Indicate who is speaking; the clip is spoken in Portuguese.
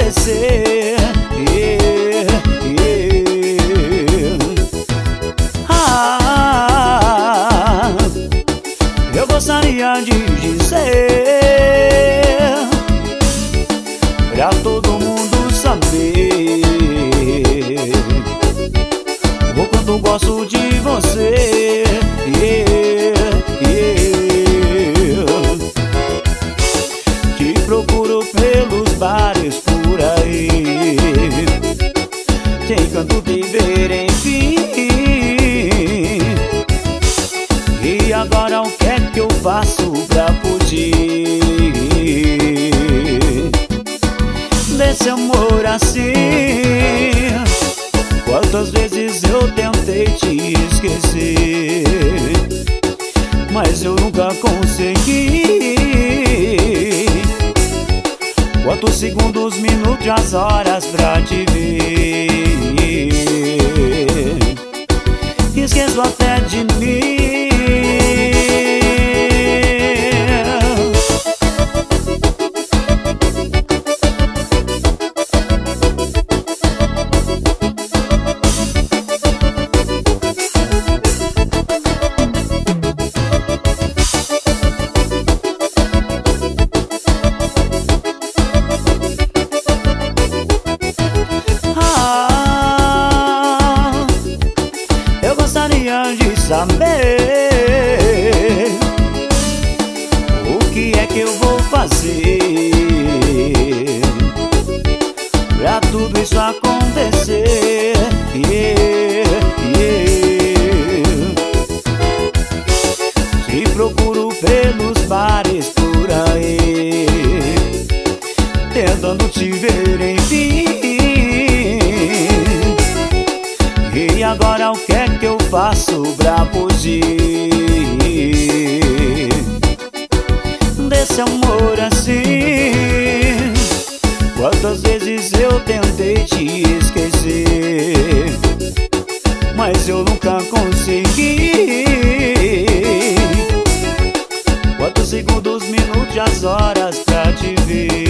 Speaker 1: acontecer. Eu gostaria de dizer pra todo mundo saber o quanto gosto de você. Te procuro pelos bares por aí, tentando viver enfim. E agora o que é que eu faço pra fugir desse amor assim? Quantas vezes eu tentei te esquecer, mas eu nunca consegui. Quantos segundos, minutos, as horas pra te ver, esqueço até de mim. Eu gostaria de saber o que é que eu vou fazer pra tudo isso acontecer. Te procuro pelos bares por aí, tentando te ver enfim. E agora o que é que eu faço pra fugir desse amor assim? Quantas vezes eu tentei te esquecer, mas eu nunca consegui. Quantos segundos, minutos, as horas pra te ver,